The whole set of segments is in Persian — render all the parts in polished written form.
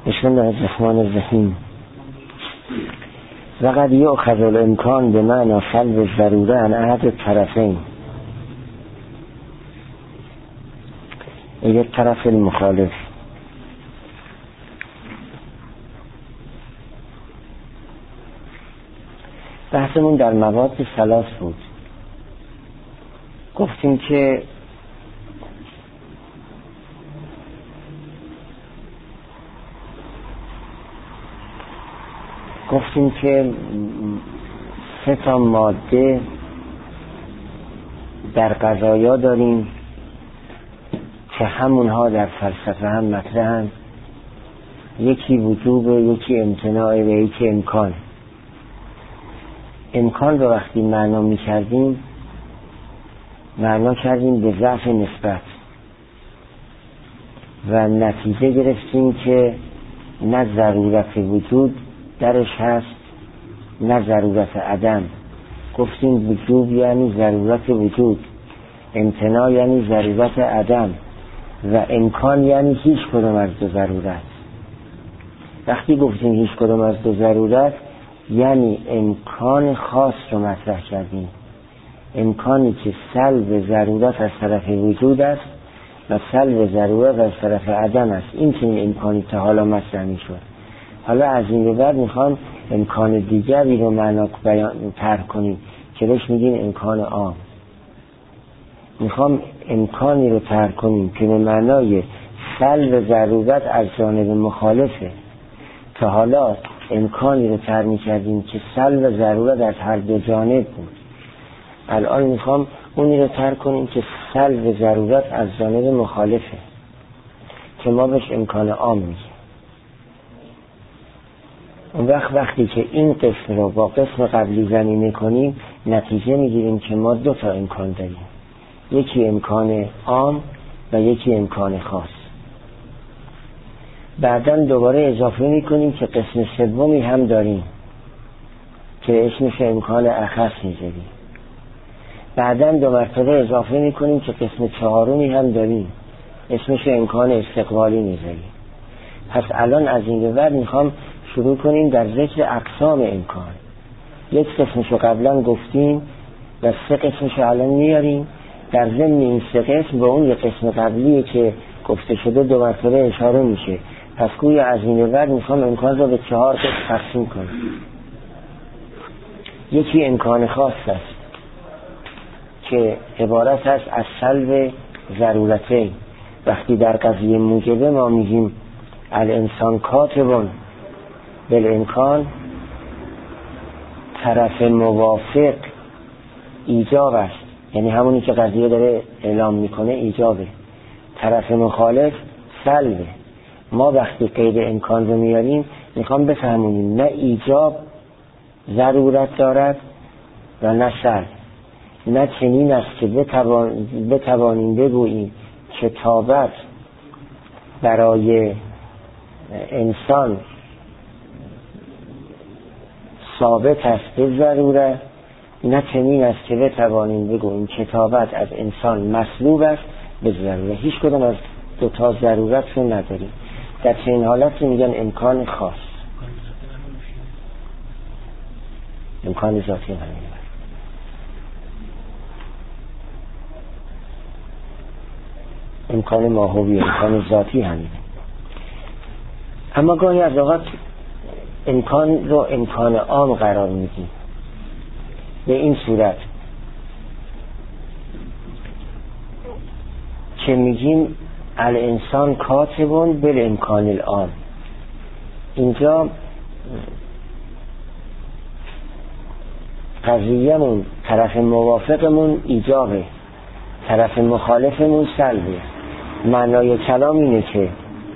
بسم الله الرحمن الرحیم. وقد یؤخذ الامکان به معنی سلب الضروره عن احد الطرفین، یک طرف المخالف. بحثمون در مواد ثلاث بود. گفتیم که سه تا ماده در قضایا داریم که همونها در فلسفه هم مطرحن. یکی وجوب، یکی امتناع و یکی امکان. امکان رو وقتی معنا می کردیم به ضعف نسبت و نتیجه گرفتیم که نه ضرورت وجود درش هست نه ضرورت عدم. گفتیم وجوب یعنی ضرورت وجود، امتناع یعنی ضرورت عدم و امکان یعنی هیچ کدام از دو ضرورت. وقتی گفتیم هیچ کدام از دو ضرورت یعنی امکان خاص رو مطرح کردیم، امکانی که سلب ضرورت از طرف وجود است و سلب ضرورت از طرف عدم است. این که این امکانی تا حالا مطرح می‌شد. حالا از این به بعد میخوام امکان دیگری رو معنا طرح کنیم که بهش میگیم امکان عام. میخوام امکانی رو طرح کنیم که به معنای سلب ضرورت از جانب مخالفه. تا حالا امکانی رو طرح میکردیم که سلب ضرورت از هر دو جانب بود. الان میخوام اونی رو طرح کنیم که سلب ضرورت از جانب مخالفه که ما بهش امکان عام میگیم. اون وقتی که این قسم رو با قسم قبلی زمینه کنیم نتیجه میگیریم که ما دو تا امکان داریم، یکی امکان عام و یکی امکان خاص. بعداً دوباره اضافه میکنیم که قسم سومی هم داریم که اسمش امکان اخص میذاریم. بعداً دو مرتبه اضافه میکنیم که قسم چهارمی هم داریم، اسمش امکان استقبالی میذاریم. پس الان از این به بعد میخوام شروع کنیم در ذکر اقسام امکان. یک قسمشو قبلا گفتیم و سه قسمشو الان میاریم. در ضمن این سه قسم به اون یک قسم قبلیه که گفته شده دو مرتبه اشاره میشه. پس گویا از این به بعد میخوام امکان رو به 4 قسم تقسیم کنیم. یکی امکان خاص است که عبارت است از سلب ضرورتین. وقتی در قضیه موجبه ما میگیم الانسان کاتبون بالامکان، طرف موافق ایجاب است، یعنی همونی که قضیه داره اعلام میکنه ایجابه. طرف مخالف سلبه. ما وقتی قید امکان رو میاریم میخوام بفهمونیم نه ایجاب ضرورت دارد و نه سلب. نه چنین است که بتوانیم بگوییم کتابت برای انسان ثابت است به ضرورت، نه چنین است که بتوانیم بگوییم کتابت از انسان مسلوب است به ضرورت. هیچ کدام از دو تا ضرورت رو نداریم. در چنین حالت میگن امکان خاص. امکان ذاتی همین. امکان ماهوی، امکان ذاتی همین. اما گاهی از اوقات امکان رو امکان عام قرار میدیم به این صورت که میگیم الانسان کاتبون بالامکان العام. اینجا قضیه‌مون طرف موافقمون ایجابه، طرف مخالفمون سلبه. معنای کلام اینه که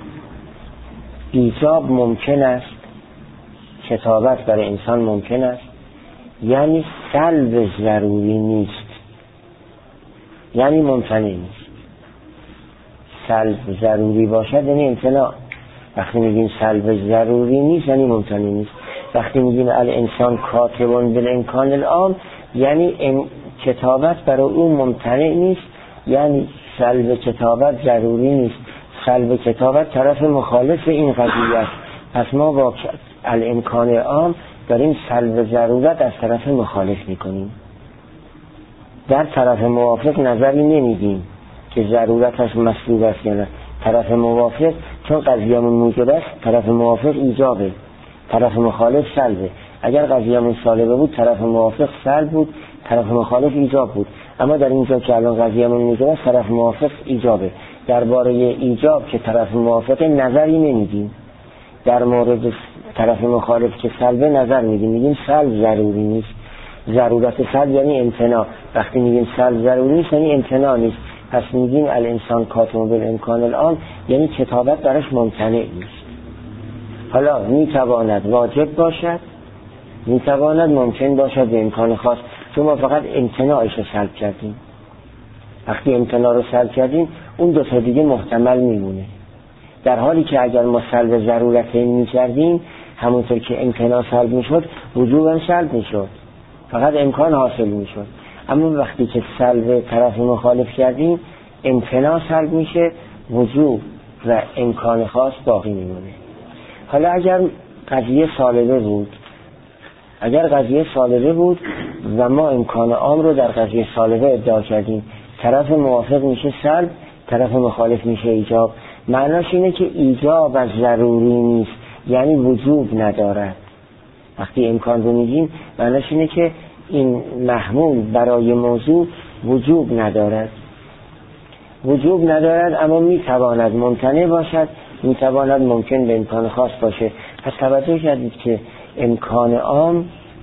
ایجاب ممکن است، کتابت برای انسان ممکن است، یعنی سلب ضروری نیست، یعنی ممتنع نیست. سلب ضروری باشد یعنی امتناع. وقتی میگیم سلب ضروری نیست یعنی ممتنع نیست. وقتی میگیم الانسان کاتبون بالامکان العام یعنی کتابت برای اون ممتنع نیست، یعنی سلب کتابت ضروری نیست، سلب کتابت طرف مخالف این قضیه است. پس ما با الامکان عام داریم سلب ضرورت از طرف مخالف میکنیم، در طرف موافق نظری نمیدیم که ضرورتش مسلوب است یا نه. طرف موافق چون قضیه‌مون موجود است، طرف موافق ایجابه، طرف مخالف سلبه. اگر قضیه‌مون سالبه بود طرف موافق سلب بود، طرف مخالف ایجاب بود. اما در اینجا که الان قضیه‌مون موجود است طرف موافق ایجابه. درباره ایجاب که طرف موافق نظری نمیدیم، در مورد طرف مخالف که سلبه نظر میدیم، میگیم سلب ضروری نیست. ضرورت سلب یعنی امتناع. وقتی میگیم سلب ضروری نیست یعنی امتناع نیست. پس میگیم الانسان کاتم بالامکان الان یعنی کتابت براش ممتنع نیست. حالا میتواند واجب باشد، میتواند ممکن باشد به امکان خاص، چون ما فقط امتناعش رو سلب کردیم. وقتی امتناع رو سلب کردیم اون دو تا دیگه محتمل میمونه، در حالی که اگر ما سلب ضرورت میکردیم همونطور که امتناع سلب میشد وجوبا سلب میشد، فقط امکان حاصل میشد. اما وقتی که سلب طرف مخالف کردیم امتناع سلب میشه، وجوب و امکان خاص باقی میمونه. حالا اگر قضیه سالبه بود و ما امکان عام رو در قضیه سالبه ادعا کردیم، طرف موافق میشه سلب، طرف مخالف میشه ایجاب. معناش اینه که ایجاب از ضروری نیست، یعنی وجوب ندارد. وقتی امکان رو میگیم معناش اینه که این محمول برای موضوع وجوب ندارد اما میتواند ممتنع باشد، میتواند ممکن به امکان خاص باشه. پس توجه کردید که امکان عام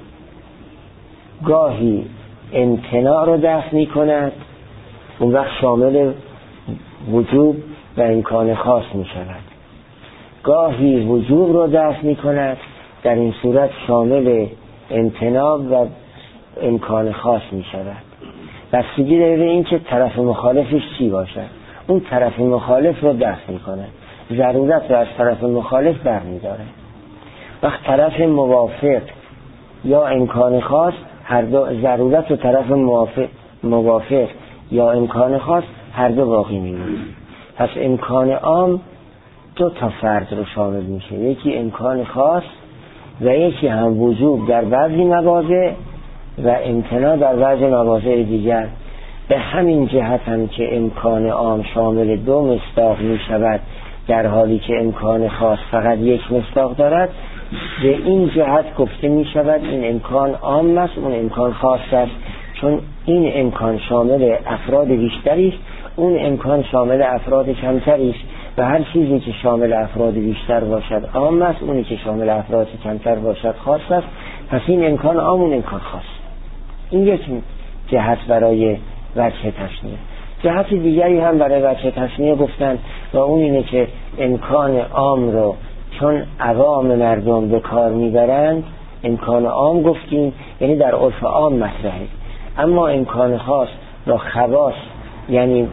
گاهی امتناع رو دفع میکند، اون وقت شامل وجوب و امکان خاص میشود. گاهی وجوب رو دفع میکند، در این صورت شامل امتناع و امکان خاص میشود. بستگی داره به این که طرف مخالفش چی باشد. اون طرف مخالف رو دفع میکنه، ضرورت رو از طرف مخالف برمیداره. وقت طرف موافق یا امکان خاص، هر دو ضرورت و طرف موافق یا امکان خاص هر دو باقی میمونه. پس امکان عام دو تا فرد رو شامل میشه، یکی امکان خاص و یکی هم وجوب در بعضی مواضع و امتناع در بعضی مواضع دیگر. به همین جهت هم که امکان عام شامل دو مصداق می شود، در حالی که امکان خاص فقط یک مصداق دارد. به این جهت گفته می شود این امکان عام است، اون امکان خاص است، چون این امکان شامل افراد بیشتری است، اون امکان شامل افراد کمتری است و هر چیزی که شامل افراد بیشتر باشد عام است، اونی که شامل افراد کمتر باشد خاص است. پس این امکان عام، اون امکان خاص. این یک جهت برای وجه تشنیه. جهت دیگری هم برای وجه تشنیه گفتن و اون اینه که امکان عام رو چون عوام مردم به کار میبرند امکان عام گفتیم، یعنی در عرف عام مطرحه. اما امکان خاص را خواص یعنی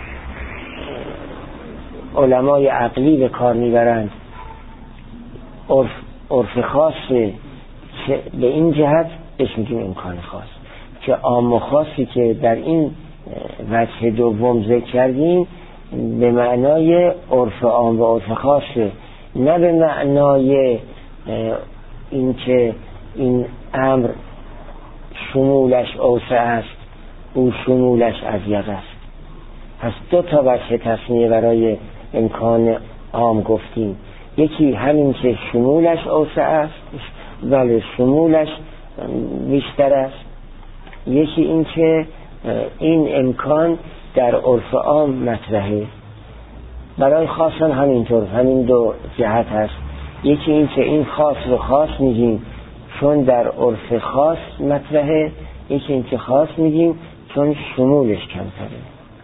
علمای عقلی به کار میبرند، عرف خاص به این جهت بهش میگیم امکان خاص. که عام و خاصی که در این وجه دوم ذکر کردیم به معنای عرف عام و عرف خاصه، نه به معنای این که این امر شمولش اوسع است، او شمولش اضیق است. پس دو تا وجه تصمیه برای امکان عام گفتیم، یکی همین که شمولش اوسع است ولی شمولش بیشتر است، یکی این که این امکان در عرف عام مطرحه. برای خاصن همینطور، همین دو جهت هست. یکی این که این خاص رو خاص میگیم چون در عرف خاص مطرحه، یکی این که خاص میگیم چون شمولش کمتره.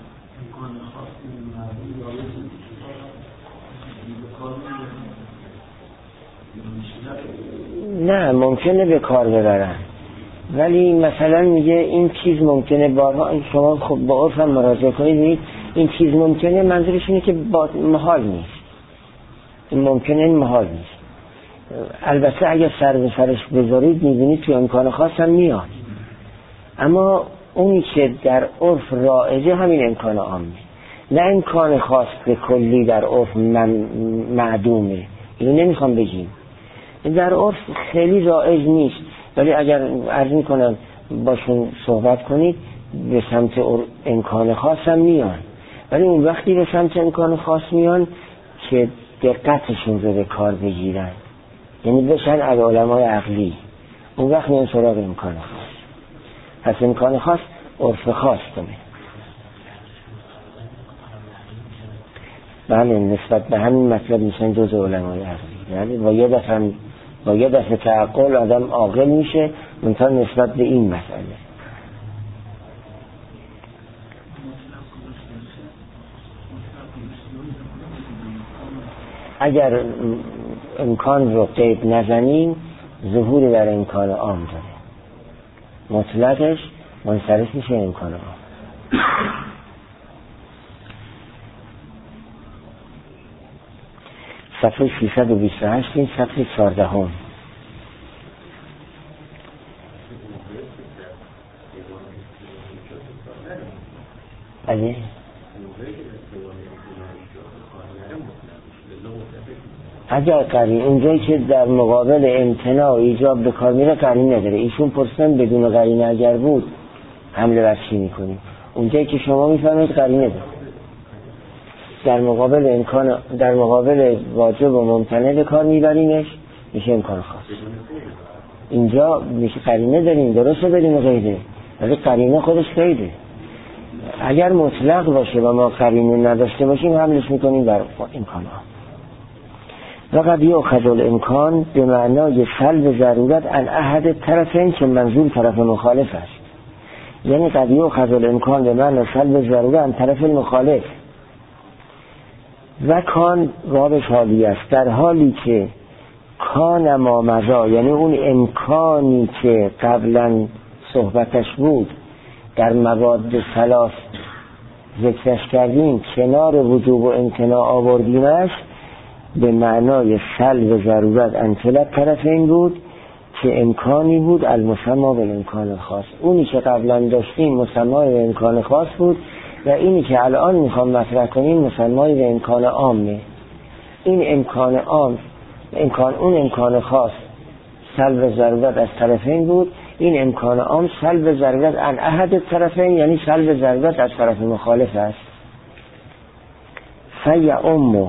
نه ممکنه به کار ببرن، ولی مثلا میگه این چیز ممکنه بارها، شما خب با عرف هم مراجعه کنید، این چیز ممکنه منظورش اینه که محال نیست، این ممکنه این محال نیست. البته اگر سر به سرش بذارید میبینید تو امکان خاص هم میاد، اما اونی که در عرف رایجه همین امکان عامه. نه امکان خاص به کلی در عرف معدومه، اینو نمیخوام بگیم، در عرف خیلی رایج نیست، ولی اگر عرض میکنم باشون صحبت کنید به سمت امکان خاص هم میان، ولی اون وقتی به سمت امکان خاص میان که دقتشون رو به کار بگیرن، یعنی بشن از علمای عقلی، اون وقت میان سراغ امکان خاص. پس امکان خاص عرف خاص کنه. بله، نسبت به همین مطلب میشن جز علمای عقلی، یعنی با یه دفعه تعقل آدم عاقل میشه منتها نسبت به این مسئله. اگر امکان رو قید نزنیم ظهوری در امکان عام داره، مطلقش منصرف میشه امکان عام. صفحه 328 این صفحه 14 هم. علی اگر قرین اونجایی که در مقابل امتناع و ایجاب به کار میره قرین نداره. ایشون پرسن بدون قرینه اگر بود حمله بر چی میکنیم؟ اونجایی که شما میفهمید قرینه داره در مقابل واجب و ممتنع به کار میبریمش، میشه امکان خاص. اینجا میشه قرینه داریم، درسته داریم غیره، ولی قرینه خودش قیده. اگر مطلق باشه و ما قرینه نداشته باشیم حملش میکنیم بر امکان ها. و قد یؤخذ الامکان به معنای سلب ضرورت عن احد طرفین که منظور طرف مخالف است. یعنی قد یؤخذ الامکان به معنای سلب ضرورت عن طرف مخالف. و کان وابش حالی است، در حالی که کان ما مضا، یعنی اون امکانی که قبلا صحبتش بود در مواد ثلاث ذکرش کردیم کنار وجوب و امتناع آوردیمش، به معنای سلب ضرورت انطلب طرف این بود که امکانی بود المسما به امکان خاص. اونی که قبلا داشتیم مسمای به امکان خاص بود و اینی که الان میخوام مطرح کنیم مسمای به امکان عامه. این امکان عام اون امکان خاص سلب ضرورت از طرفین بود، این امکان عام سلب ضرورت عن احد طرفین یعنی سلب ضرورت از طرف مخالف است. فیعم،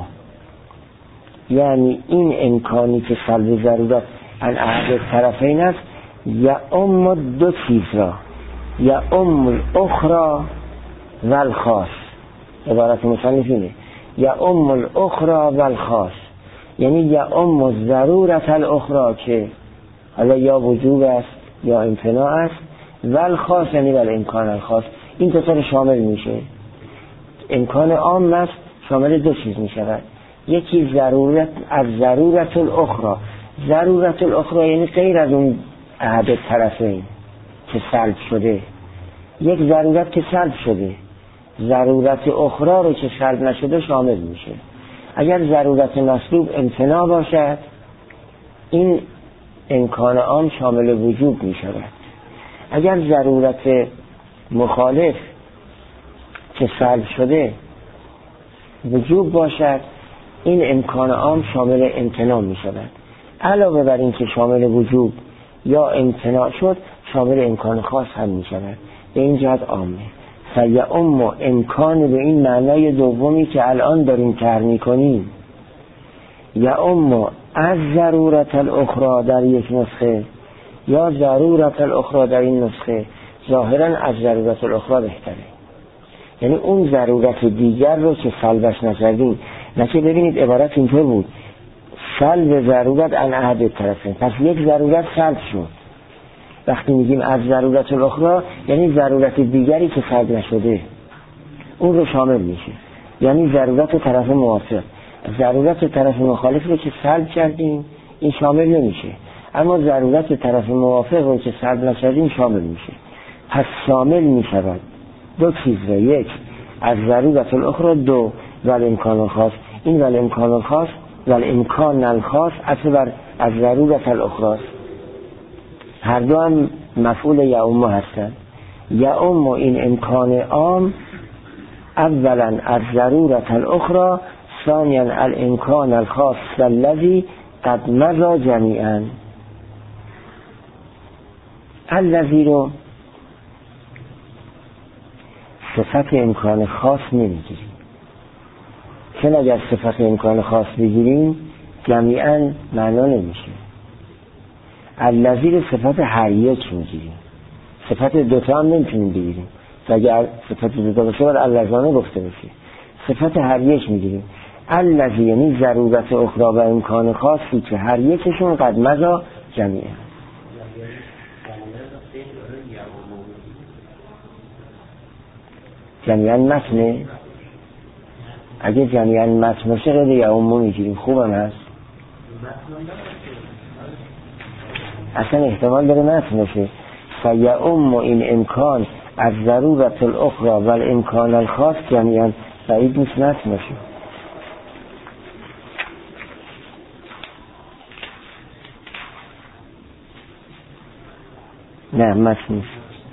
یعنی این امکانی که سلب ضرورت عن احد طرفین است یعم دو چیز را، یعم الاخرى و الخاص. عبارت مصنف اینه یعم الاخرى و الخاص، یعنی یعم ضرورت الاخرى که حالا یا وجوب است یا امتناع است، و الخاص یعنی بل امکان الخاص. این دوتا شامل میشه. امکان عام است شامل دو چیز میشود، یکی ضرورت از ضرورت الاخرى. ضرورت الاخرى یعنی غیر از اون احد طرفین که سلب شده، یک ضرورت که سلب شده، ضرورت اخرى رو که سلب نشده شامل میشه. اگر ضرورت مسلوب امتناع باشد این امکان عام شامل وجوب میشود. اگر ضرورت مخالف که سلب شده وجوب باشد این امکان عام شامل امتناع میشود. علاوه بر این که شامل وجوب یا امتناع شد شامل امکان خاص هم میشود. به این جهت عامه. فیعم امکان به این معنای دومی که الان داریم طرح میکنیم، یعم از ضرورت الاخرى در یک نسخه یا ضرورت الاخرى در این نسخه، ظاهرا از ضرورت الاخرى بهتره، یعنی اون ضرورت دیگر رو که سلبش نکردیم. نکه ببینید عبارت اینطور بود سلب ضرورت عن احد طرفین، پس یک ضرورت سلب شد. وقتی میگیم از ضرورت الاخرى یعنی ضرورت دیگری که سلب نشده اون رو شامل میشه، یعنی ضرورت طرف موافق. ضرورت طرف مخالف رو که سلب کردیم این شامل نمیشه، اما ضرورت طرف موافق رو که سلب نکردیم شامل میشه. پس شامل میشود دو چیز رو، یک از ضرورت الاخرى، دو والامکان الخاص. این والامکان الخاص والامکان الخاص اصل بر از ضرورت الاخرى، هر دو هم مفعول یعم هستند. یعم این امکان عام اولا الضرورة الاخرى، ثانیا الامکان الخاص الذی قد مضى جمیعا. الذی رو صفت امکان خاص نمیگیریم، چون اگر صفت امکان خاص بگیریم جمیعا معنا نمیشه. الذی رو صفت هر یک میگیریم، صفت دوتا هم نمیتونیم بگیریم، اگر صفت دوتا باشه باید اللذانه گفته بشه. صفت هر یک میگیریم. الذی یعنی ضرورت اخرى و امکان خاصی که هر یکشون قد مضى جمیعا. جمیعا متنه، اگه جمیعا متن باشه غیر یعمو میگیریم، خوبم هست. اصلا احتمال داره متن باشه. فیعم این امکان از ضرورت الاخرى و الامکان الخاص جمیعا، بعید نیست متن باشه. نه متن نیست.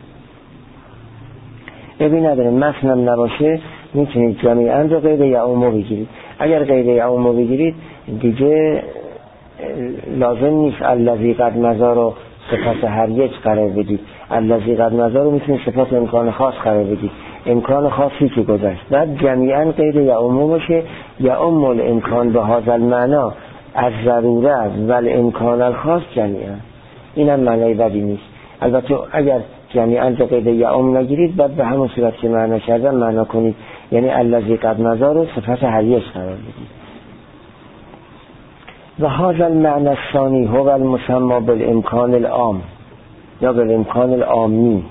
ببین نداره، متن هم نباشه میتونید جمیعا رو غیر یعمو بگیرید. اگر غیر یعمو بگیرید دیگه لازم نیست الذی قد مضی رو صفت هر یک قرار بدید. الذی قد مضی رو میتونید صفت امکان خاص قرار بدید، امکان خاصی که گذشت. بعد جمیعا غیر یعمو باشه، یعم الامکان به هذا المعنا از ضرورت و الامکان الخاص جمیعا. اینم معنای بدی نیست. البته اگر جمیعا رو غیر یعم نگیرید بعد به همون صورت که معنا کردن معنا کنید، یعنی الذی قد مضی رو صفت هر یک قرار بدید. و هذا المعنى الثانی هو المسمى بالامکان العام یا بالامکان العامی.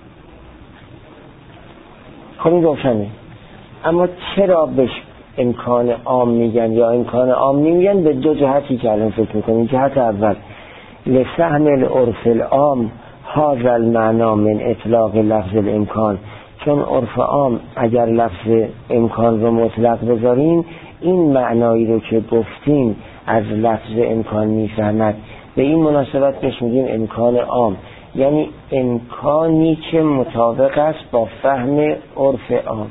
خب این روشنه. اما چرا بهش امکان عام میگن یا امکان عام نمیگن؟ به دو جهتی که الان فکر میکنیم. جهت اول لسهم العرف العام هذا المعنى من اطلاق لفظ الامکان، چون عرف عام اگر لفظ امکان رو مطلق بذاریم این معنایی رو که گفتیم از لفظ امکان میفهمد. به این مناسبت بهش میگیم امکان عام، یعنی امکانی که مطابق است با فهم عرف عام.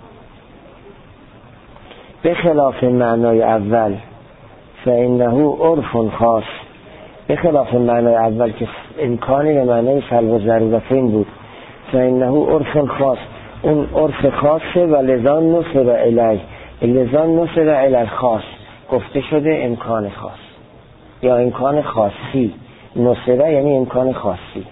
به خلاف معنای اول فانه عرف خاص، به خلاف معنای اول که امکانی به معنای سلب و ضرورتین بود، فانه عرف خاص، اون عرف خاصه و لذا نصب الیه، لذا نصب الی الخاص، گفته شده امکان خاص یا امکان خاصی. نصبه یعنی امکان خاصی.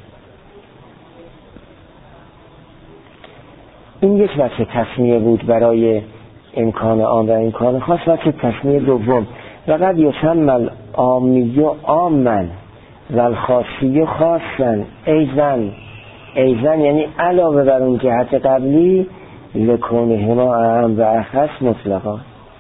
این یک وجه تسمیه بود برای امکان عام و امکان خاص. وجه تسمیه دوم و قد یسمى العامی عاما و الخاصی خاصا ایضا یعنی علاوه بر اون جهت قبلی لکونهما اعم و اخص مطلقا.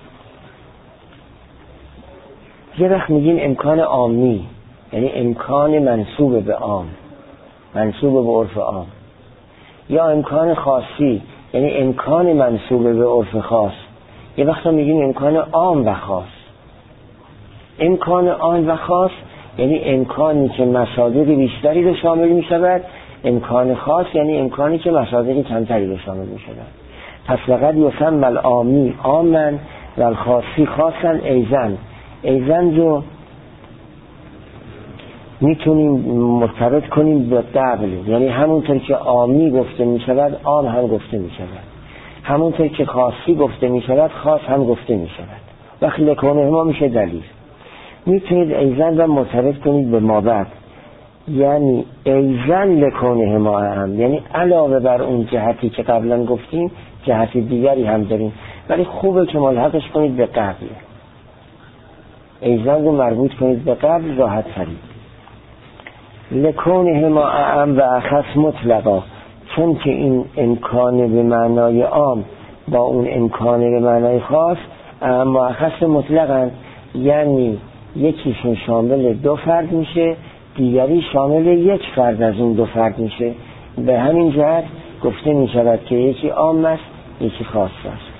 یه وقت میگیم امکان عامی یعنی امکان منسوب به عام، منسوب به عرف عام، یا امکان خاصی یعنی امکان منسوب به عرف خاص. یه وقت میگیم امکان عام و خاص. امکان عام و خاص یعنی امکانی که مصادر بیشتری رو شامل می شود، امکان خاص یعنی امکانی که مصادر کمتری رو شامل می شود. پس لقد یسمى العامی عاما و الخاصی خاصا ایضا رو میتونیم مرتبط کنیم به قبل، یعنی همونطور که عامی گفته می شود عام هم گفته می شود، همونطور که خاصی گفته می شود خاص هم گفته می شود. وقتی لکونه ما میشه دلیل. میتونید ایضا را مرتبط کنید به ما بعد، یعنی ایضا لکونه ما هم، یعنی علاوه بر اون جهتی که قبلا گفتیم جهت دیگری هم داریم، ولی خوبه که ملحقش کنید به قبل. ایضا رو مربوط کنید به قبل راحت ترید. لکونه ما هم و اخص مطلقا، چون که این امکان به معنای عام با اون امکان به معنای خاص اما اخص مطلقا، یعنی یکیشون شامل دو فرد میشه، دیگری شامل یک فرد از اون دو فرد میشه. به همین جهت گفته میشود که یکی عام است یکی خاص است.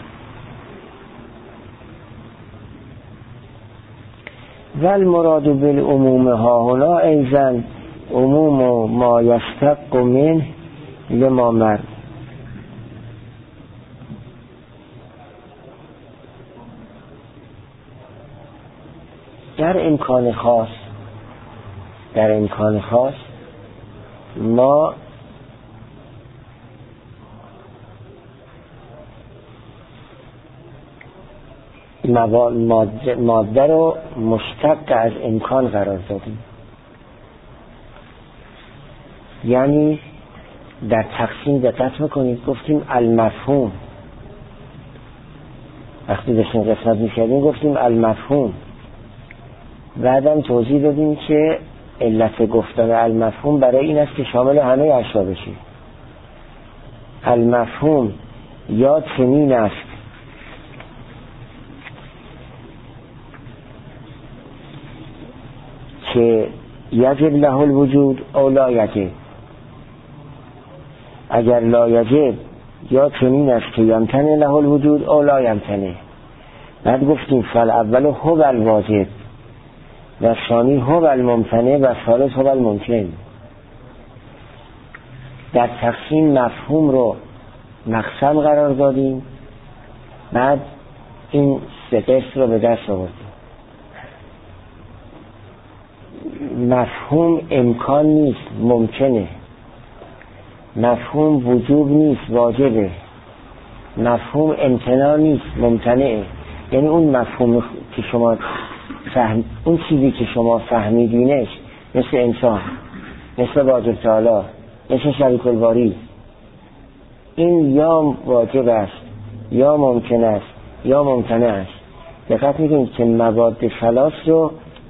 والمراد بالعموم ها هنا ایضا عموم ما یشتق منه لما مر. در امکان خاص ما ماده رو مشتق از امکان قرار دادیم. یعنی در تقسیم دقت میکنید گفتیم المفهوم، وقتی داشتیم قسمت میکردیم گفتیم المفهوم، بعدم توضیح دادیم که علت گفتن المفهوم برای این است که شامل همه اشیا بشه. المفهوم یا چنین است که یجب له الوجود او لا یجب، اگر لا یجب یا چنین است که یمتنع له الوجود او لا یمتنع. بعد گفتیم فالاول هو الواجب و ثانی هو الممتنع و ثالث هو الممکن. در تقسیم مفهوم رو مقسم قرار دادیم، بعد این سه قسم رو به دست آوردیم. مفهوم امکان نیست، ممکنه. مفهوم وجوب نیست، واجبه. مفهوم امتناع نیست، ممتنعه. یعنی اون مفهوم که شما اون چیزی که شما فهمیدینش، مثل انسان، مثل واجب تعالی، مثل شریک الباری، این یا واجب است یا ممکن است یا ممتنع است. دقت میکنید که مواد ثلاث رو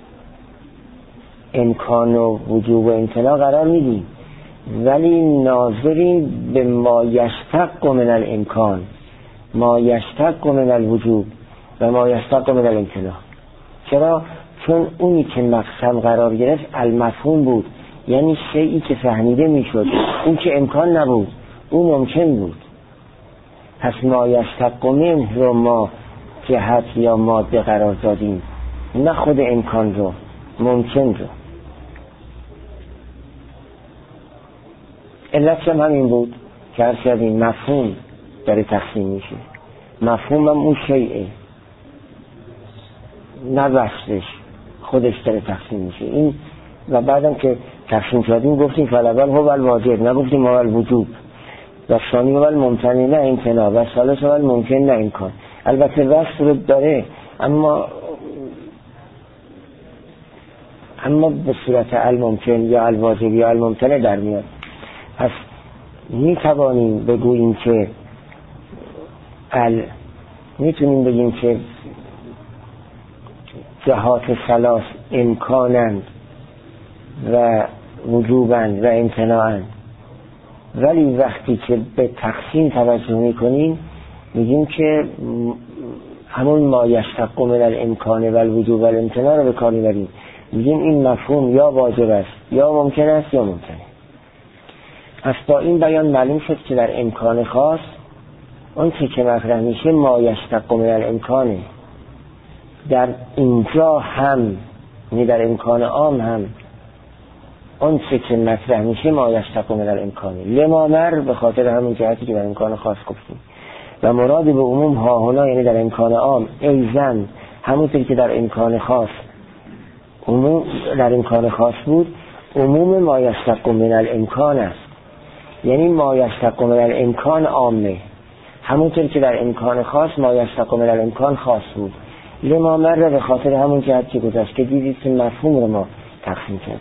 امکان و وجوب و امتناع قرار میدیم، ولی ناظرین به ما یشتق من الامکان، ما یشتق من الوجوب و ما یشتق من الامتناع. چرا؟ چون اونی که مقسم قرار گرفت المفهوم بود، یعنی شیئی که فهمیده میشد. اون که امکان نبود، اون ممکن بود. پس ما یشتق منه رو ما جهت یا ماده قرار دادیم، نه خود امکان رو، ممکن رو. علت هم همین بود که هر شدیم مفهوم داره تقسیم میشه. مفهوم هم اون شیئه، نه وصلش، خودش داره تقسیم میشه. این و بعدم که تقسیم کردیم گفتیم فالاول هو الواجب، نگفتیم هو الوجوب، و ثانی هو الممتنع نه امتناع، و ثالث هو الممکن نه امکان. البته وصل رو داره، اما به صورت الممکن یا الواجب یا الممتنع در میاد. پس میتوانیم بگوییم که میتونیم بگیم که جهات ثلاث امکانند و وجوبند و امتناعند، ولی وقتی که به تقسیم توجه میکنیم میگیم که همون ما یشتق من الامکان و الوجوب و الامتناع رو به کار میبریم. میگیم این مفهوم یا واجب است یا ممکن است یا ممتنع. پس با این بیان معلوم شد که در امکان خاص اون که مطرح میشه ما یشتق من الامکانه. در اینجا هم، یعنی در امکان عام هم، اون که مطرح میشه ما یشتق من الامکانه. لما مر به خاطر همون جهتی که در امکان خاص گفتیم. و مراد به عموم ها هنا یعنی در امکان عام ایزن همونطور که در امکان خاص عموم در امکان خاص بود، عموم ما یشتق من الامکان است. یعنی ما یشتق من الامکان عامه، همونطور که در امکان خاص ما یشتق من الامکان خاص بود. لما مر به خاطر همون جهت که گذشت که دیدید که مفهوم رو ما تقسیم کردیم.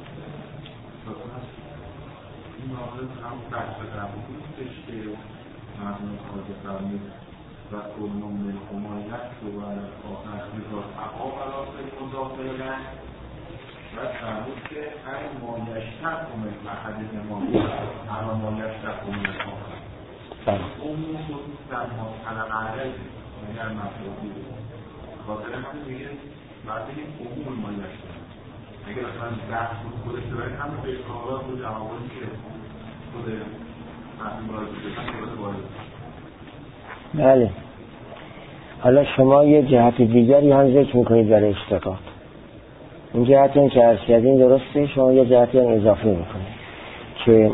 و کلون من حمایت و نخیزات اقا براسه مضافه و فرمود که این مایشتق من احد نمایی اما مایشتق من آخر اون خصوص در مطلق علیه اگر مطلقی بود خاطر همین میگه بعد این عموم مایشتق اگر اصلا بحث خودش داره همون به اقرارات و جواباتی که خود مفهوم باید بودن که باید بله. حالا شما یه جهت دیگری هم ذکر میکنید برای اشتقاق. این جهت هم که عرض کردین درسته، شما یه جهتی هم اضافه میکنید که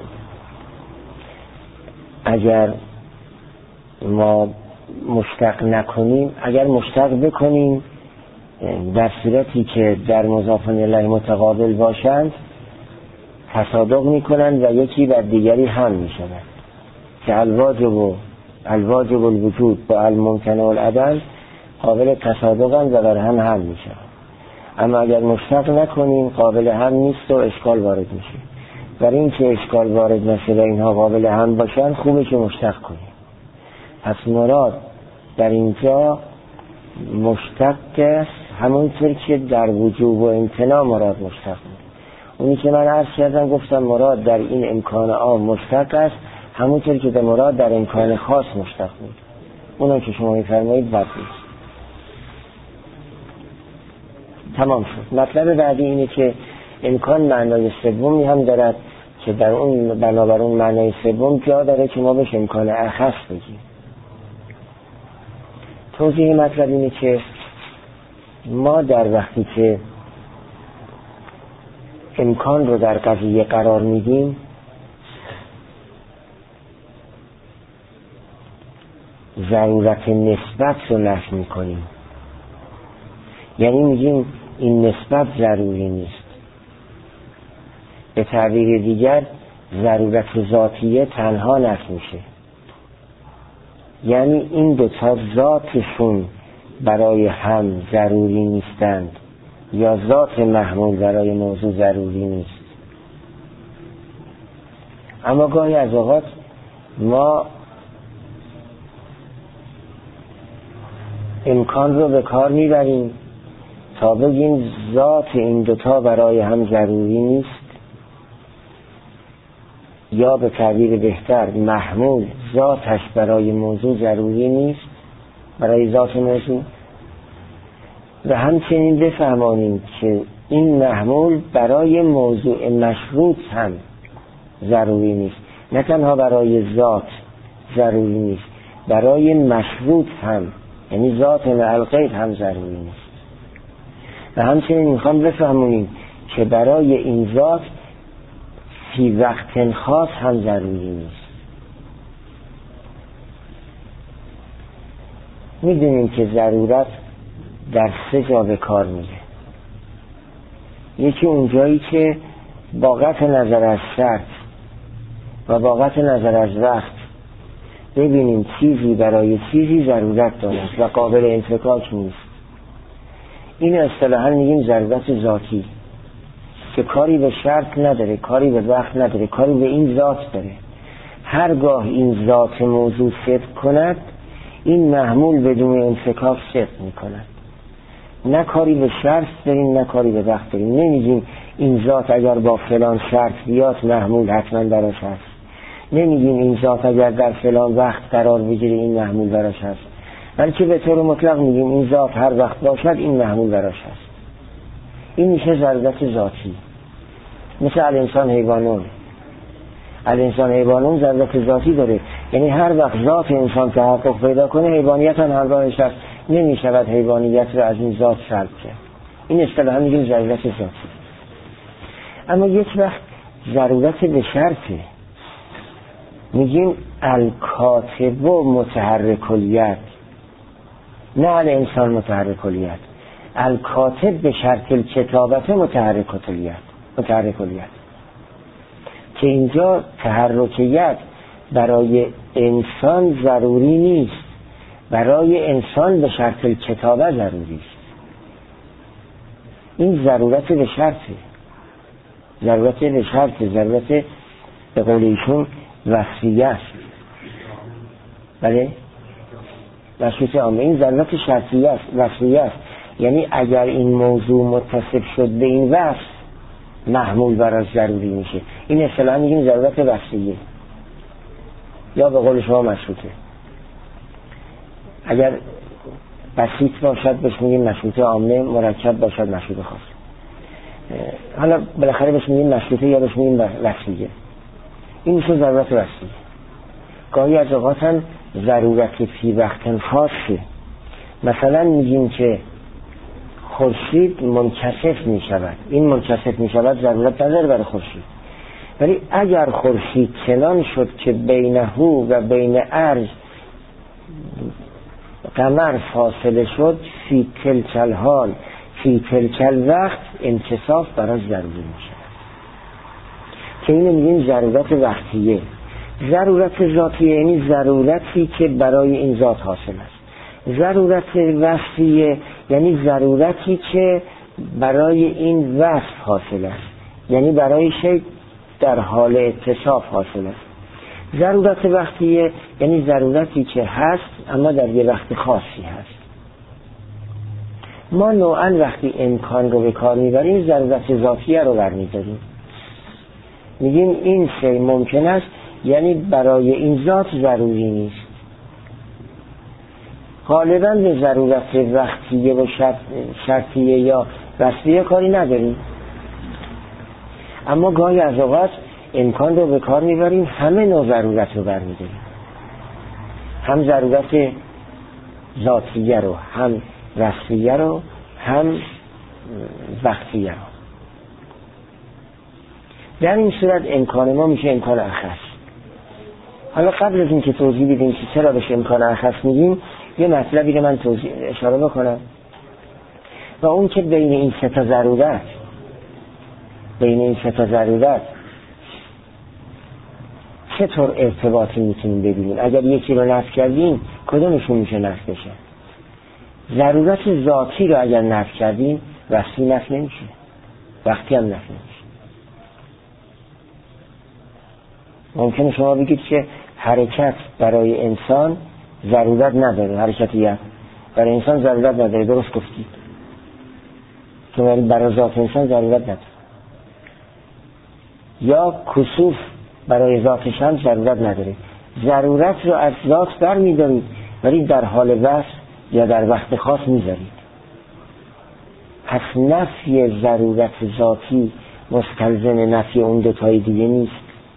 اگر ما مشتق نکنیم، اگر مشتق بکنیم در صورتی که در مضاف الیه متقابل باشند تصادق میکنند و یکی بر دیگری هم میشوند که الواجب الوجود با الممتنع العدم قابل تصادقند و بر هم میشوند. اما اگر مشتق نکنیم قابل هم نیست و اشکال وارد میشه. برای اینکه اشکال وارد نشه و اینها قابل هم باشن خوبه که مشتق کنیم. پس مراد در اینجا مشتق است، همونطور که در وجوب و امتناع مراد مشتق بود. اونی که من عرض کردم گفتم مراد در این امکان عام مشتق است، همونطور که در مراد در امکان خاص مشتق بود. اونم که شما میفرمایید بد نیست. تمام شد. مطلب بعدی اینه که امکان معنای سومی هم دارد که در اون بنابر اون معنای سوم جا داره که ما بهش امکان اخص بگیم. توضیح مطلب اینه که ما در وقتی که امکان رو در قضیه قرار میدیم ضرورت نسبت رو نفی میکنیم. یعنی میگیم این نسبت ضروری نیست. به تعبیر دیگر ضرورت ذاتیه تنها نفی میشه. یعنی این دو تا ذاتشون برای هم ضروری نیستند یا ذات محمول برای موضوع ضروری نیست. اما گاهی از اوقات ما امکان رو به کار میبریم تا بگیم ذات این دوتا برای هم ضروری نیست، یا به تعبیر بهتر محمول ذاتش برای موضوع ضروری نیست، برای ذات موضوع، و همچنین بفهمانیم که این محمول برای موضوع مشروط هم ضروری نیست. نه تنها برای ذات ضروری نیست، برای مشروط هم، یعنی ذات الغیب هم ضروری نیست. و همچنین میخوام بفهمونیم که برای این ذات فی وقت خاص هم ضروری نیست. میدونیم که ضرورت در 3 جا به کار میره. یکی اونجایی که با قطع نظر از شرط و با قطع نظر از وقت ببینیم چیزی برای چیزی ضرورت دارد و قابل انفکاک نیست. این اصطلاحاً میگیم ضرورت ذاتی که کاری به شرط نداره، کاری به وقت نداره، کاری به این ذات داره. هرگاه این ذات موضوع صدق کند این محمول بدون انفکاک صدق میکند. نه کاری به شرط داریم نه کاری به وقت داریم. نمیگیم این ذات اگر با فلان شرط بیاد محمول حتما براش هست. نمیگیم این ذات اگر در فلان وقت قرار بگیره این محمول براش هست. بلکه به طور مطلق میگیم این ذات هر وقت باشد این محمول براش هست. این میشه ضرورت ذاتی. مثل الانسان حیوانون ضرورت ذاتی داره. یعنی هر وقت ذات انسان تحقق پیدا کنه حیوانیت هم همراهش هست، نمیشود حیوانیت رو از این ذات سلب کرد. این اصطلاحا میگیم ضرورت ذاتی. اما یک وقت ضرورت به شرطه، میگیم الکاتب متحرک الید، نه الانسان متحرک الید. الکاتب به شرط الکتابت متحرک الید، که اینجا تحرک ید برای انسان ضروری نیست، برای انسان به شرط الکتابه ضروری است. این ضرورت به شرطه، ضرورت به قول ایشون وصفیه است. بله؟ مشروط عامه. این ضرورت شرطیه است، وصفیه است. یعنی اگر این موضوع متصف شد به این وصف محمول براش ضروری میشه. این اصطلاحا میگیم ضرورت وصفیه یا به قول شما مشروطه. اگر بسیط باشد بهش میگیم مشروط عامه، مرکب باشد مشروط خاص. حالا بالاخره بهش میگیم مشروطه یا بهش میگیم وصفیه. این میشه ضرورت وصفیه. گاهی از اوقات هم ضرورت فی وقت خاصه. مثلا میگیم که خورشید منکسف میشود. این منکسف میشود ضرورت نداره برای خورشید، ولی اگر خورشید چنان شد که بینه و بین ارض قمر فاصله شد، فی تلک الحال فی تلک الوقت انکساف براش ضروری میشه که اینو میگیم ضرورت وقتیه. ضرورت ذاتیه یعنی ضرورتی که برای این ذات حاصل است. ضرورت وصفیه یعنی ضرورتی که برای این وصف حاصل است، یعنی برای شی در حال اتصاف حاصل است. ضرورت وقتیه یعنی ضرورتی که هست اما در یه وقت خاصی هست. ما نوعا وقتی امکان رو به کار میبریم ضرورت ذاتیه رو برمیداریم، میگیم این شی ممکن است یعنی برای این ذات ضروری نیست. غالبا به ضرورت وقتیه و شرطیه یا وصفیه کاری نداریم، اما گاهی از اوقات امکان رو به کار میبریم همه نوع ضرورت رو برمیداریم، هم ضرورت ذاتیه رو، هم وصفیه رو، هم وقتیه رو. در این صورت امکان ما میشه امکان اخص. حالا قبل از این که توضیح بدیم که چرا بهش امکان اخص میگیم، یه مطلبی رو من اشاره بکنم و اون که بین این سه تا ضرورت چطور ارتباطی میتونیم ببینیم. اگر یکی رو نفی کردیم کدومشون میشه نفی بشه؟ ضرورت ذاتی رو اگر نفی کردیم وقتی نفی نمیشه، وقتی هم نفی نمیشه. ممکنه شما بگید که حرکت برای انسان ضرورت نداره، حرکتیت برای انسان ضرورت نداره، درست گفتید، که برای ذات انسان ضرورت نداره. یا کسوف برای ذاتش هم ضرورت نداره. ضرورت رو از ذات بر می‌دارید ولی در حال وصف یا در وقت خاص می‌ذارید. پس نفی ضرورت ذاتی مستلزم نفی اون دوتای دیگه نیست.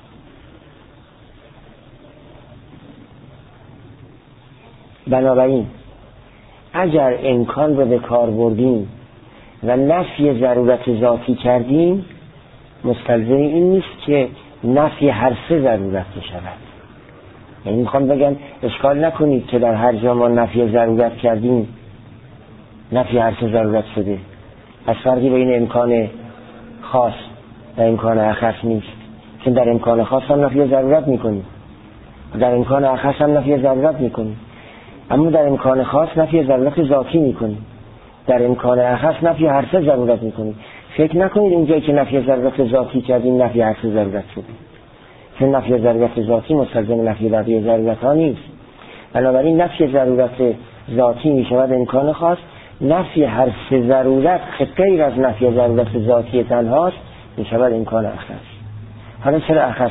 بنابراین اگر امکان رو به کار بردیم و نفی ضرورت ذاتی کردیم، مستلزم این نیست که نفی هر سه ضرورت شود. یعنی میخوام بگم اشکال نکنید که در هر جا ما نفی ضرورت کردیم نفی هر سه ضرورت شده. پس فرقی بین امکان خاص و امکان اخص نیست، چون در امکان خاص هم نفی ضرورت میکنیم، در امکان اخص هم نفی ضرورت میکنیم، اما در امکان خاص نفی ضرورت ذاتی میکنیم، در امکان اخص نفی هر سه ضرورت میکنیم. فکر نکنید اینجایی که نفی ضرورت ذاتی کردیم نفی هر سه ضرورت شده، چون نفی ضرورت ذاتی مستلزم نفی بقیه ضرورت ها نیست. بنابراین نفی ضرورت ذاتی میشود امکان خاص، نفی هر سه ضرورت غیر از نفی ضرورت ذاتی تنهاست میشود امکان اخص. حالا چرا اخص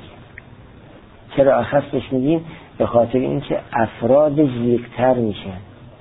بهش میگیم؟ به خاطر اینکه افراد زیرتر میشن.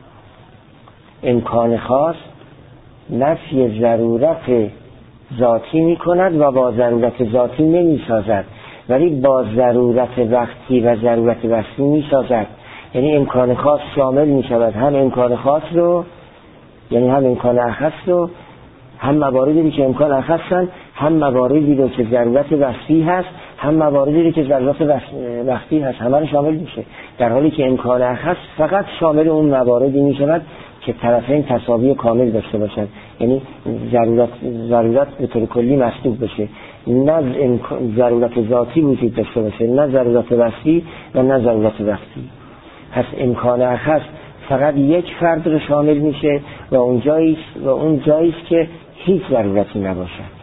امکان خاص نفی ضرورت ذاتی میکند و با ضرورت ذاتی نمیسازد، ولی با ضرورت وقتی و ضرورت وقتی میسازد. یعنی امکان خاص شامل میشود هم امکان خاص رو، یعنی هم امکان اخص رو، هم مواردی که امکان اخصن، هم مواردی رو که ضرورت وقتی هست، هم مواردی رو که ضرورت وقتی هست، همه رو شامل میشه. در حالی که امکان اخص فقط شامل اون مواردی میشود که طرفین تساوی کامل داشته باشند، یعنی ضرورت به طور کلی مسلوب بشه، نه ضرورت ذاتی وجود داشته باشه، نه ضرورت وصفی و نه ضرورت وقتی. پس امکان اخص فقط یک فرد رو شامل میشه و اون جاییست که هیچ ضرورتی نباشد.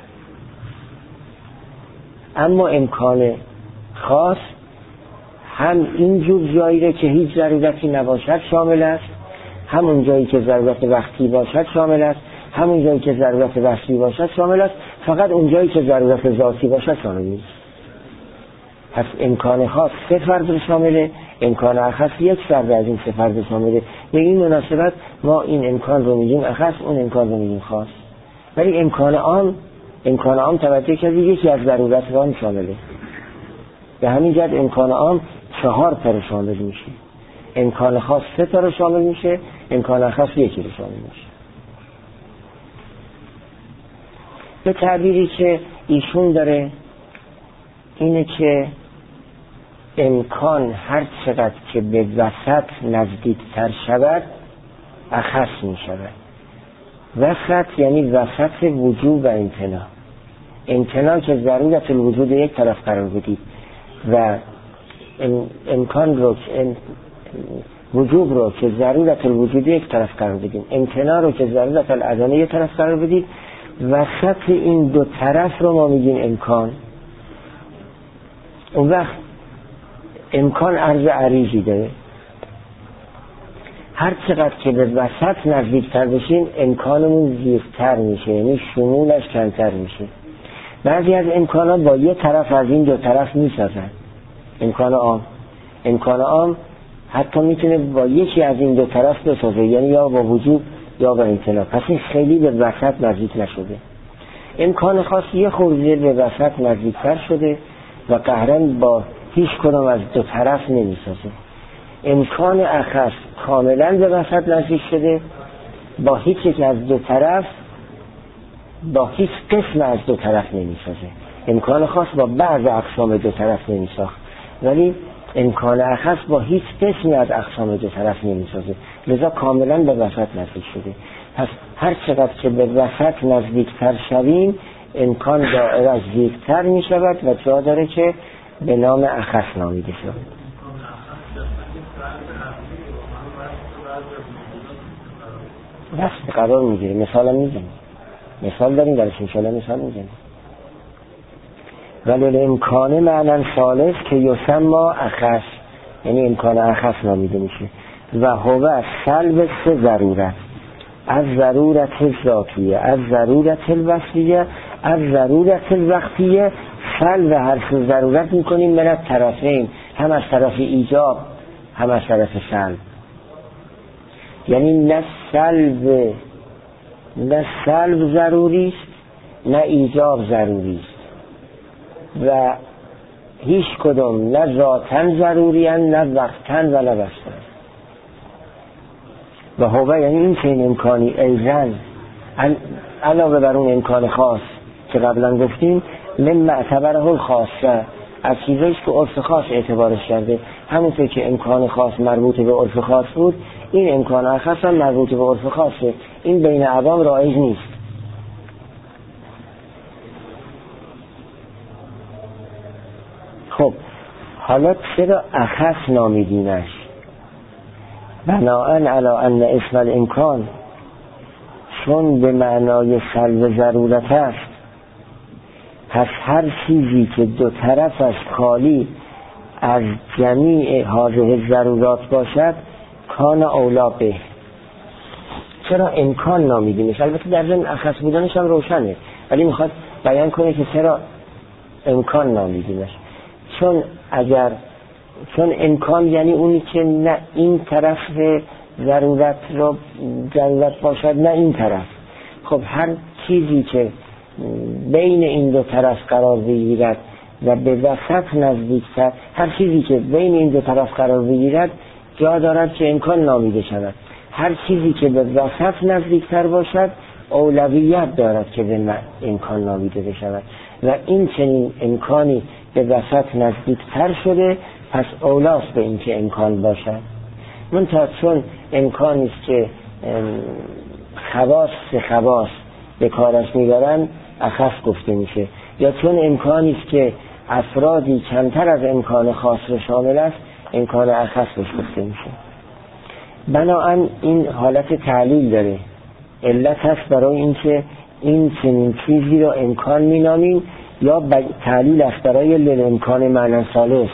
اما امکان خاص هم اینجور جایی رو که هیچ ضرورتی نباشد شامل است، همون جایی که ضرورت وقتی باشد شامل است، همون جایی که ضرورت وقتی باشد شامل است، فقط اون جایی که ضرورت ذاتی باشد شامل نیست. پس امکان خاص سه فرد رو شامله، امکان اخص یک فرد از این سه فرد شامله. به این مناسبت ما این امکان رو میگیم اخص، اون امکان رو میگیم خاص. ولی امکان عام توجه کردید یکی از ضرورت رو شامله. به همین جهت امکان عام 4 تا رو شامل میشه، امکان خاص 3 تا رو شامل میشه، امکان اخص 1 رو شامل میشه. به تعبیری که ایشون داره اینه که امکان هر چقدر که به وسط نزدیکتر شود اخص می شود. وسط یعنی وسط وجوب و امتناع. امتناع که ضرورت الوجود یک طرف قرار بدید و امکان رو وجوب رو که ضرورت الوجود یک طرف قرار بدید، امتناع رو که ضرورت العدم یک طرف قرار بدید، وسط این دو طرف رو ما میگیم امکان. اون وقت امکان عرض عریضی داره. هر چقدر که به وسط نزدیکتر بشیم امکانمون زیرتر میشه، یعنی شمولش کمتر میشه. بعضی از امکانات با یه طرف از این دو طرف میسازن. امکان عام حتی میتونه با یکی از این دو طرف بسازه، یعنی یا با وجود یا با امتناع. پس این خیلی به وسط نزدیک نشده. امکان خاص یه خورده به وسط نزدیکتر شده و قهرن با هیچ کدام از دو طرف نمیسازه. امکان اخص کاملا به وسط نزدیک شده، با هیچ یک از دو طرف، با هیچ قسم از دو طرف نمیسازه. امکان خاص با بعض اقسام دو طرف نمیساخت، ولی امکان اخص با هیچ قسمی از اقسام دو طرف نمیسازه، لذا کاملا به وسط نزدیک شده. پس هر چقدر که به وسط نزدیکتر شویم امکان دائره زیرتر می شود و جا داره که به نام اخص نامیده شود. وقت قرار میگیره. مثال میزنیم، مثال داریم درش انشاءالله مثال میزنیم. ولی امکان معنی ثالث که یسما اخص، یعنی امکان اخص نامیده میشه. و هو سلب سه ضرورت، از ضرورت ذاتیه، از ضرورت الوصفیه، از ضرورت الوقتیه. سلب هر سه ضرورت میکنیم من از طرفین، هم از طرف ایجاب هم از طرف سلب. یعنی نه سلب ضروری است نه ایجاب ضروری است و هیچ کدوم نه ذاتن ضروری هست نه وقتن و نه بستن. و هو یعنی این که این امکانی ایزن علاوه بر اون امکان خاص که قبلا گفتیم، من معتبره الخاصه، از چیزایش که عرف خاص اعتبارش کرده. همونطور که امکان خاص مربوط به عرف خاص بود، این امکان خاص هم مربوط به عرف خاصه. این بین عوام رایج نیست. خب حالا چرا اخص نامیدینش؟ بناءً علی ان اسم الامکان چون به معنای سلب ضرورت است، پس هر چیزی که دو طرفش خالی از جمیع هذه ضرورات باشد کان اولا به. چرا امکان نامیدینش؟ البته در ضمن اخص بودنش هم روشنه، ولی میخواد بیان کنه که چرا امکان نامیدینش. چون امکان یعنی اونی که نه این طرف ضرورت باشد نه این طرف. خب هر چیزی که بین این دو طرف قرار بگیرد و به وسط نزدیکتر، هر چیزی که بین این دو طرف قرار بگیرد جا دارد که امکان نامیده شود. هر چیزی که به وسط نزدیکتر باشد اولویت دارد که به امکان نامیده بشود و این چنین امکانی به وسط نزدیکتر شده، پس اولاست به این که امکان باشد. منتها چون امکانی است که خواص به کارش می‌برن اخص گفته میشه، یا چون امکانی است که افرادی کمتر از امکان خاص رو شامل است امکان اخص بهش گفته میشه. بنابراین این حالت تعلیل داره. علت هست برای اینکه این چنین چیزی رو امکان مینامیم، یا تعلیل است برای للامکان معنی ثالث.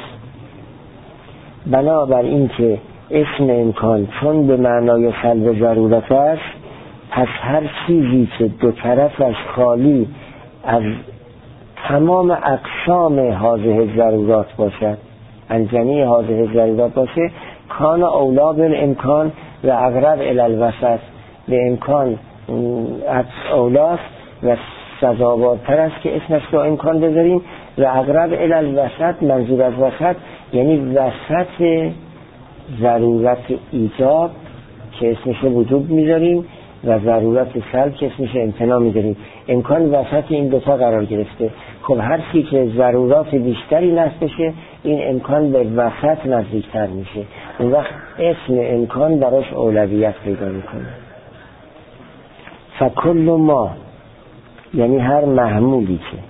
بنابر این که اسم امکان چون به معنای سلب ضرورت است، پس هر چیزی که دو طرفش خالی از تمام اقسام هذه ضرورات باشد، انجمی هذه ضرورات باشه، کان اولا بالامکان و اقرب الی الوسط، به امکان اولاست و سزاوارتر است که اسمش رو امکان بذاریم. و اقرب الی الوسط، منظور از وسط یعنی وسط ضرورت ایجاب که اسمش وجود میذاریم و ضرورت سلب که اسمش امتناع میذاریم. امکان وسط این دوتا قرار گرفته. خب هر چی که ضرورات بیشتری نصب بشه این امکان به وسط نزدیکتر میشه، اون وقت اسم امکان براش اولویت پیدا میکنه. فکل ما یعنی هر محمولی که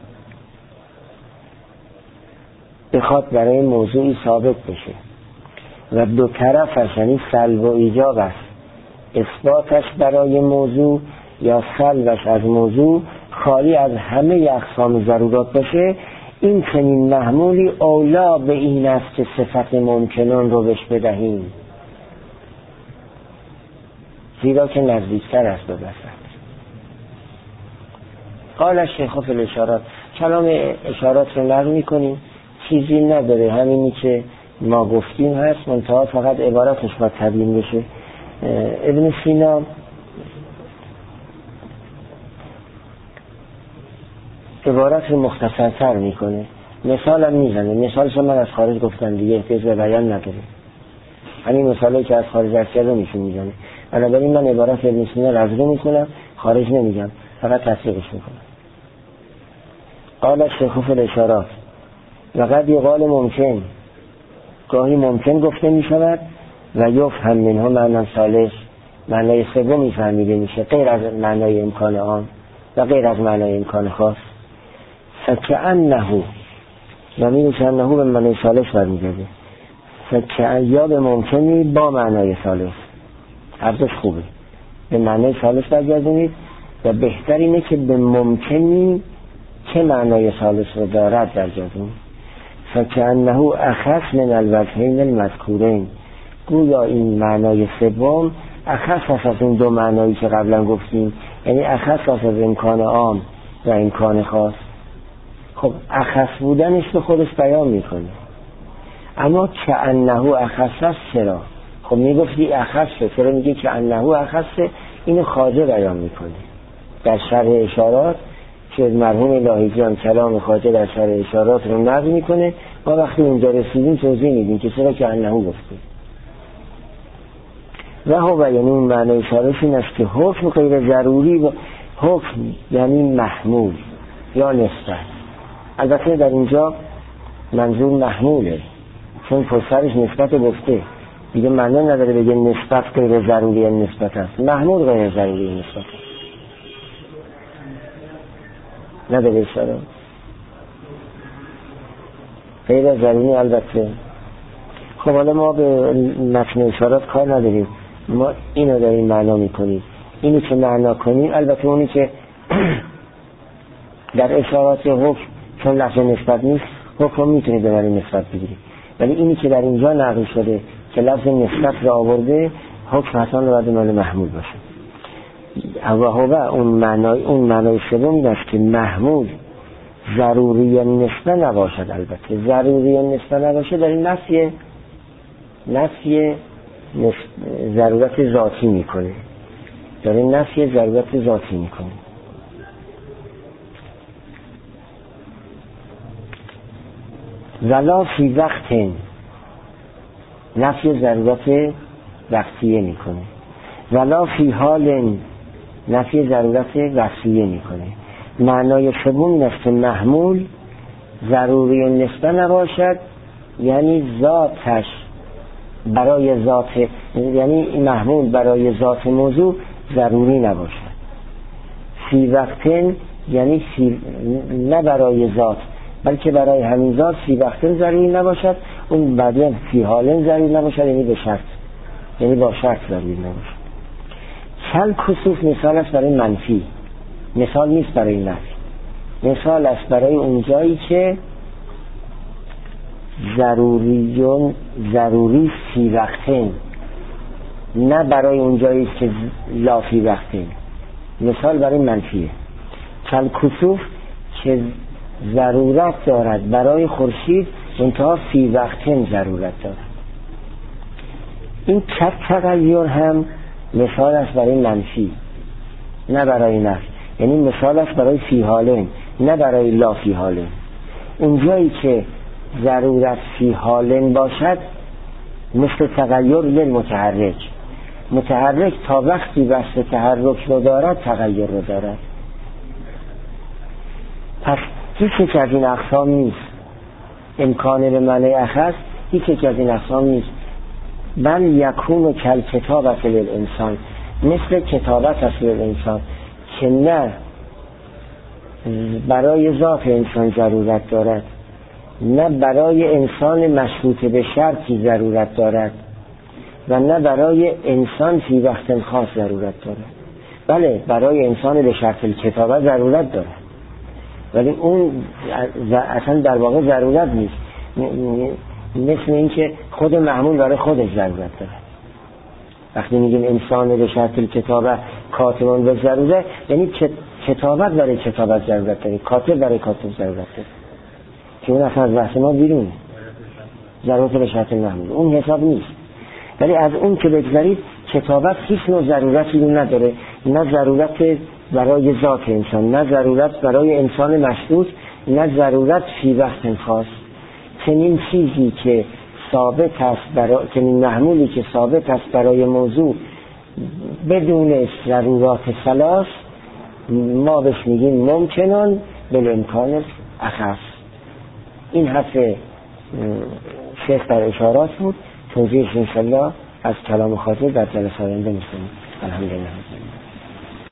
بخواد برای موضوعی ثابت بشه و دو طرفش یعنی سلب و ایجاب است، اثباتش برای موضوع یا سلبش از موضوع خالی از همه اقسام ضرورات باشه، این چنین محمولی اولا به این است که صفت ممکنون رو بهش بدهیم، زیرا که نزدیکتر است به بسط. قال شیخ فی الاشارات، کلام اشارات رو نقل میکنیم، چیزی نداره، همینی که ما گفتیم هست، منتها فقط عبارتش باید تبیین بشه. ابن سینا عبارت رو مختصرتر میکنه، مثال هم میزنه، مثالش من از خارج گفتم دیگه احتیاج به بیان نداره، همین مثالی که از خارج از کرده میشون میزنه. بنابراین من عبارت ابن سینا رو رزگه میکنم، خارج نمیگم، فقط تصدیقش میکنم. قال شیخ فی الاشارات و قد یقال ممکن، گاهی ممکن گفته میشود و یفهم منها معنی ثالث، معنای سومی فهمیده میشه غیر از معنای امکان عام و غیر از معنای امکان خاص. فکأنه و میگه انه به معنای ثالث برمیگرده، یا به ممکنی با معنای ثالث، عرضش خوبه، به معنای ثالث برگردونید و بهتر اینه که به ممکنی که معنای ثالث رو دارد برگردونید. فکأنه اخص من الوجهین المذکورین، گویا این معنای سوم اخص از این دو معنایی که قبلا گفتیم، یعنی اخص از امکان عام و امکان خاص. خب اخص بودنش به خودش بیان میکنه، اما کأنه اخص است چرا؟ خب میگفتی اخصه، چرا میگی کأنه اخصه؟ اینو خواجه بیان میکنه در شرح اشارات، که مرحوم لاهیجان کلام خواجه در شرح اشارات رو نقل میکنه، ما وقتی اونجا رسیدیم توضیح میدیم که چرا کأنه گفتیم. و هو یعنی اون معنی اشارش این است که حکم غیر ضروری و حکم یعنی محمول یا نسبت. البته در اینجا منظور محموله، چون پسرش نسبت گفته دیگه معنی نداره بگه نسبت غیر ضروری نسبت است، محمول غیر ضروری نسبت است، نداره اشاره غیر ضروری. البته خب حالا ما به متن اشارات کار نداریم، ما اینو داریم معنا میکنیم، اینی که معنا کنیم. البته اونی که در اشارات حکم چون لفظ نسبت نیست، حکم میتونید ببرید نسبت بگیرید، ولی اینی که در اینجا نقل شده که لفظ نسبت را آورده، حکم حسن رو باید مال محمول باشه. و اون معنای سوم این است که محمول ضروری نسبت نباشد. البته ضروری نسبت نباشه در این نفی ضرورت ذاتی میکنه، در این نفی ضرورت ذاتی میکنه. ولا فی وقت نفی ضرورت وقتیه میکنه، ولا فی حال نفی ضرورت وقتیه میکنه. معنای سوم این است که محمول ضروری نسبت نباشد، یعنی ذاتش برای ذات، یعنی محمول برای ذات موضوع ضروری نباشد. فی وقتن یعنی نه برای ذات بلکه برای همین ذات فی وقتن ضروری نباشد، اون بعدین فی حالن ضروری نباشد، یعنی به شرط، یعنی با شرط ضروری نباشد. کل کسوف مثال است برای منفی، مثال نیست برای نفی، مثال است برای اون جایی که ضروری فی وقتن، نه برای اون جایی که لا فی وقتن. مثال برای منفیه. کل کسوف که ضرورت دارد برای خورشید، منتها فی وقتن ضرورت دارد. این کت تغییر هم مثال است برای منفی، نه برای نفی، یعنی مثال است برای فی حالن، نه برای لا فی حالن. اونجایی که ضرورت فی حالن باشد مثل تغییر للمتحرک، متحرک تا وقتی وصف تحرک رو دارد تغییر رو دارد. پس هیچ از این اقسام نیست، امکانه به معنی اخص هیچ از این اقسام نیست. بل یکون کل کتابت للانسان، مثل کتابت است للانسان، که نه برای ذات انسان ضرورت دارد، نه برای انسان مشروط به شرطی ضرورت دارد و نه برای انسان فی وقت خاص ضرورت دارد. بله برای انسان به شرط الکتابه ضرورت دارد، ولی اون اصلا در واقع ضرورت نیست. مثل این که خود محمول برای خودش ضرورت دارد. وقتی میگیم انسان به شرط الکتابه کاتبان به ضرورت، یعنی کتابت برای کتابت ضرورت داره، کاتب برای کاتب ضرورت داره، که اون اصلا از بحث ما بیرونه، ضرورت به شرط محمول اون حساب نیست. ولی از اون که بگذارید کتابت هیچ نوع ضرورتی رو نداره، نه ضرورت برای ذات انسان، نه ضرورت برای انسان مشروط، نه ضرورت فی وقت خاص. چنین چیزی که ثابت است برای چنین محمولی که ثابت است برای موضوع بدون ضرورات ثلاث، ما بهش میگیم ممکنن بالامکان اخف. این حرف شیخ در اشارات بود، توضیحش انشالله از کلام خاطر در جلسه آینده می‌کنیم. الحمدلله.